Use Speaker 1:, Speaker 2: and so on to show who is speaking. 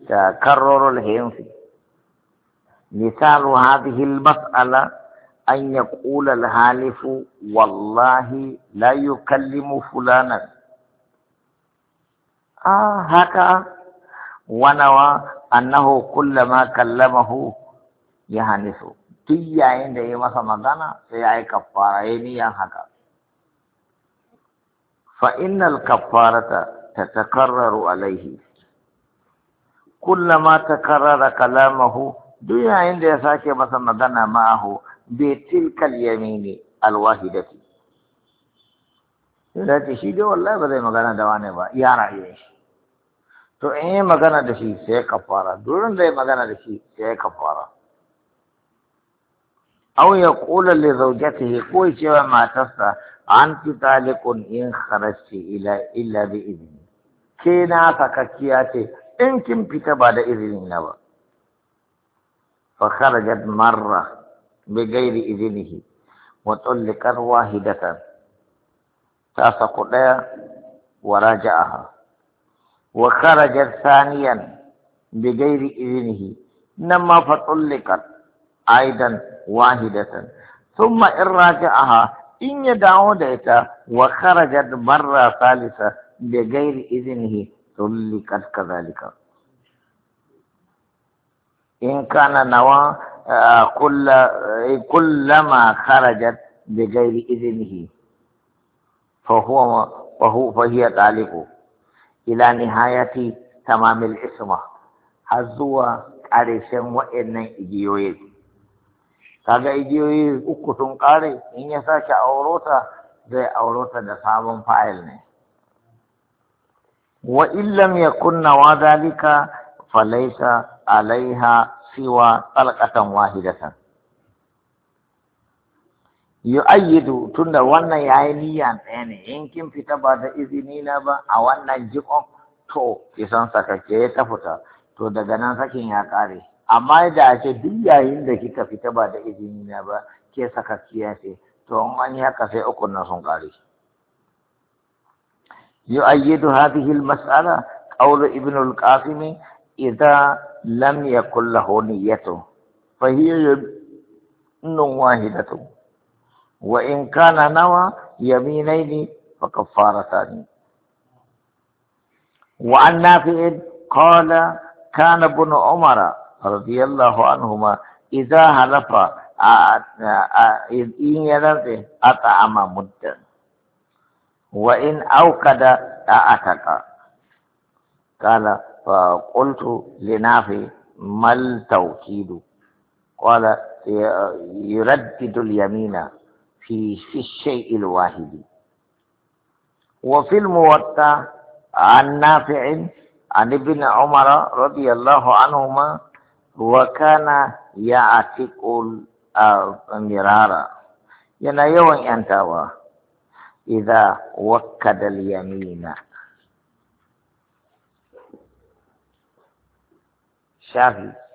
Speaker 1: تكرر الهنف. مثال هذه المسألة أن يقول الحالف والله لا يكلم فلانا هكا، ونوى أنه كلما كلمه يهنس. تي عند يمسا مغانا سيأي كفارين هكا. فإن الكفارة تتكرر عليه كلما تكرر كلامه دنيا عند يساكي مسا مغانا معه بتلك اليمين الواحدة. Zai shi dai wallahi ba zai magana da wani ba, ya rayu shi. To in yi magana da shi sai kafara, durin zai magana da shi sai kafara. Aw ya qula li zawjatihi, ko cewa matarsa anti talikun in kharajti illa bi idni. Ke na sakakkiya ce in kin fita ba da izini na ba. Fa kharajat marra bi ghairi idnihi wa tulliqat wahidatan. تاسق وراجعها وخرجت ثانيا بغير إذنه نما فطلقت أيضا واحدة ثم إن راجعها إن يدعو ديتا وخرجت مرة ثالثة بغير إذنه طلقت كذلك. إن كان نوى كلما خرجت بغير إذنه فهي طالق إلى نهاية تمام الإسمة. هزوا قارشن وإن إجيوي kaga igiyoyi uku sun kare, in ya sake aurota zai aurota da sabon fayil ne. Wa illam yakun wa dhalika falaysa alaiha siwa talqatan wahidatan. Yu'ayyidu, tunda wannan yayi niyya ɗaya ne, in kin fita ba da izini na ba a wannan jikon to kisan sakake ya ta fita, to daga nan sakin ya kare. Amma da a ce duk yayin da kika fita ba da izini na ba ke sakakkiya ce, to in an yi haka sai ukun nan sun kare. Yu'ayyidu hadhihi al-mas'ala qawlu Ibn al-Qasim idza lam yakul lahu niyyatu fa hiya yaminun wahidatun wa in kana nawa yaminaini fa kaffaratani. Wa an Nafi' qala kana ibn Umar radiyallahu anhuma idza halafa in yarade at'ama muddan wa in awqada ataka. Qala fa qultu li Nafi' mal tawkidu qala yuraddidu al-yamina في الشيء الواحد. وفي الموطأ عن نافع عن ابن عمر رضي الله عنهما وكان يعتق المرارا يوم ينتوى إذا وكد اليمين. شافي